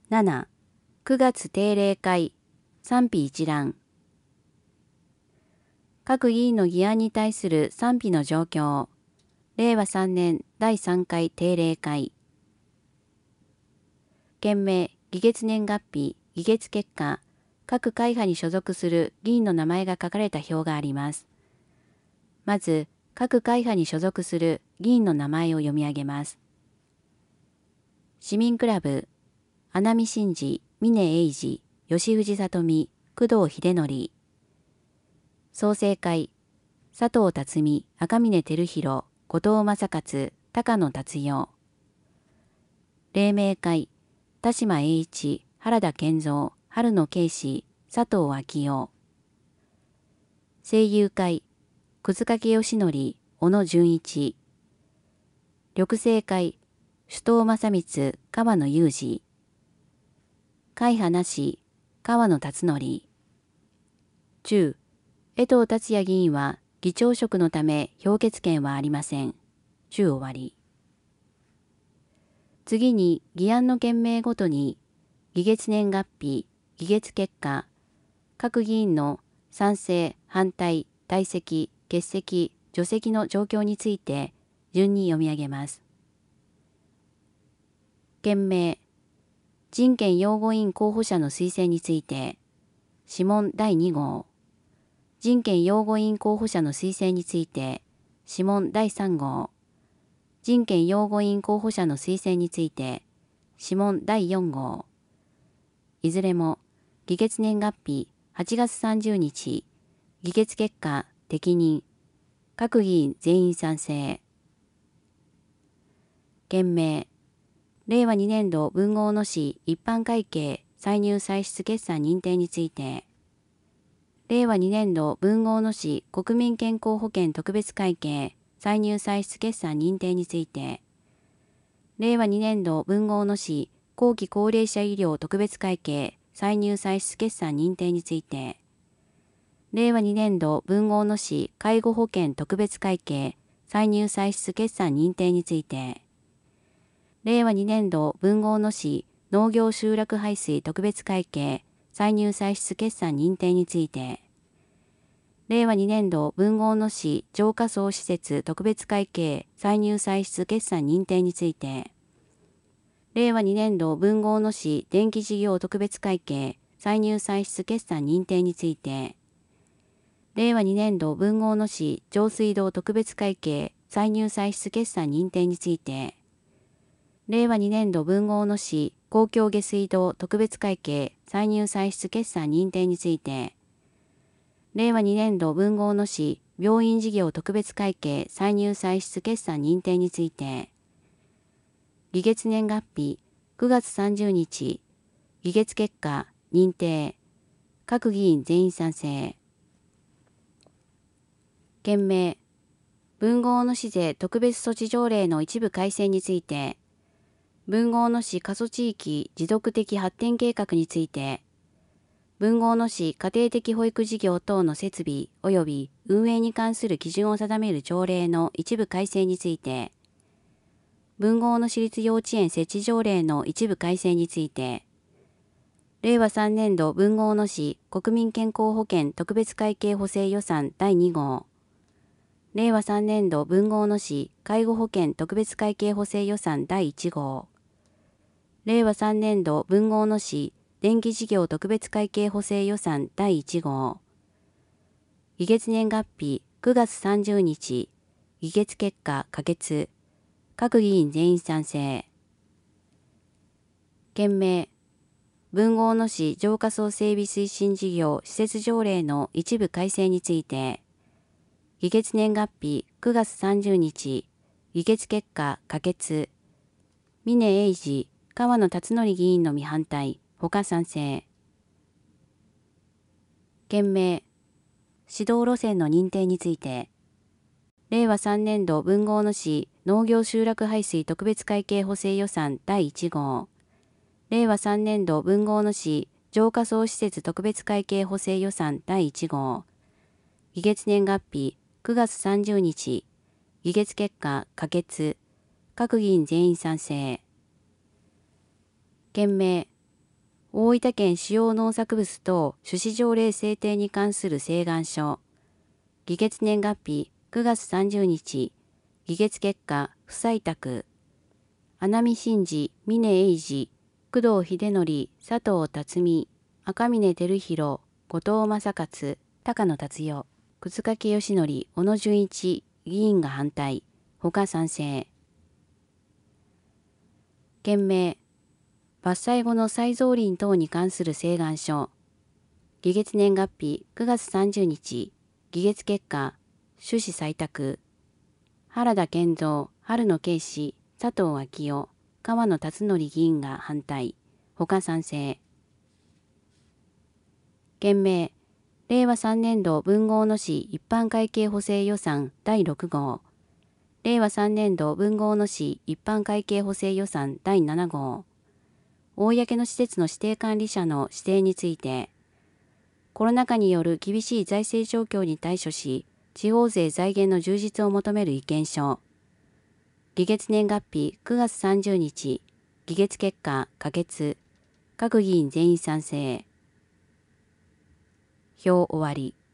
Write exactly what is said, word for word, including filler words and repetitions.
なな、くがつ定例会、賛否一覧。各議員の議案に対する賛否の状況。れいわさんねんだいさんかい定例会。件名、議決年月日、議決結果、各会派に所属する議員の名前が書かれた表があります。まず、各会派に所属する議員の名前を読み上げます。市民クラブ、穴見真治、峰英二、吉藤里美、工藤秀則。創成会、佐藤辰巳、赤嶺照弘、後藤正勝、高野達代。黎明会、田島栄一、原田健三、春野啓士、佐藤昭夫。声優会、葛掛義則、小野純一。緑星会、首藤正光、川野裕二。会派なし、川野達則。中、江藤達也議員は議長職のため評決権はありません。中終わり。次に議案の件名ごとに、議決年月日、議決結果、各議員の賛成、反対、退席、欠席、除席の状況について順に読み上げます。件名、人権擁護委員候補者の推薦について、諮問だいに号。人権擁護委員候補者の推薦について、諮問だいさん号。人権擁護委員候補者の推薦について、諮問だいよん号。いずれも、議決年月日はちがつさんじゅうにち、議決結果適任、各議員全員賛成。件名、れいわにねん度文豪の市一般会計歳入歳出決算認定について、れいわにねん度文豪の市国民健康保険特別会計歳入歳出決算認定について、れいわにねん度文豪の市後期高齢者医療特別会計歳入歳出決算認定について、れいわにねん度文豪の市介護保険特別会計歳入歳出決算認定について、れいわにねん度文豪の市農業集落排水特別会計歳入歳出決算認定について、れいわにねん度文豪の市浄化槽施設特別会計歳入歳出決算認定について、れいわにねん度文豪の市電気事業特別会計歳入歳出決算認定について、れいわにねん度文豪の市上水道特別会計歳入歳出決算認定について、れいわにねん度文豪の市公共下水道特別会計歳入歳出決算認定について、れいわにねん度文豪の市病院事業特別会計歳入歳出決算認定について、議決年月日くがつさんじゅうにち、議決結果認定、各議員全員賛成。件名、文豪の市税特別措置条例の一部改正について、文豪の市過疎地域持続的発展計画について、文豪の市家庭的保育事業等の設備及び運営に関する基準を定める条例の一部改正について、文豪の市立幼稚園設置条例の一部改正について、れいわさんねん度文豪の市国民健康保険特別会計補正予算だいに号、れいわさんねん度文豪の市介護保険特別会計補正予算だいいち号、れいわさんねん度文豪の市電気事業特別会計補正予算だいいち号、議決年月日くがつさんじゅうにち、議決結果可決、各議員全員賛成。件名、文豪の市浄化槽整備推進事業施設条例の一部改正について、議決年月日くがつさんじゅうにち、議決結果可決、峰英二、川野達則議員の未反対、他賛成。件名、指導路線の認定について、れいわさんねん度文豪の市農業集落排水特別会計補正予算だいいち号、れいわさんねん度文豪の市浄化槽施設特別会計補正予算だいいち号、議決年月日くがつさんじゅうにち、議決結果可決、各議員全員賛成。件名、 大分県主要農作物等種子条例制定に関する請願書。議決年月日くがつさんじゅうにち。議決結果不採択。穴見真治、峰英二、工藤秀則、佐藤辰巳、赤嶺照弘、後藤正勝、高野達代、楠垣義則、小野純一議員が反対、他賛成。件名、伐採後の再造林等に関する請願書。議決年月日くがつさんじゅうにち。議決結果、趣旨採択。原田健三、春野圭司、佐藤昭夫、川野達則議員が反対、他賛成。件名、れいわさんねんど文豪の市一般会計補正予算だいろくごう。れいわさんねんど文豪の市一般会計補正予算だいななごう。公の施設の指定管理者の指定について、コロナ禍による厳しい財政状況に対処し、地方税財源の充実を求める意見書。議決年月日くがつさんじゅうにち。議決結果可決。各議員全員賛成。表終わり。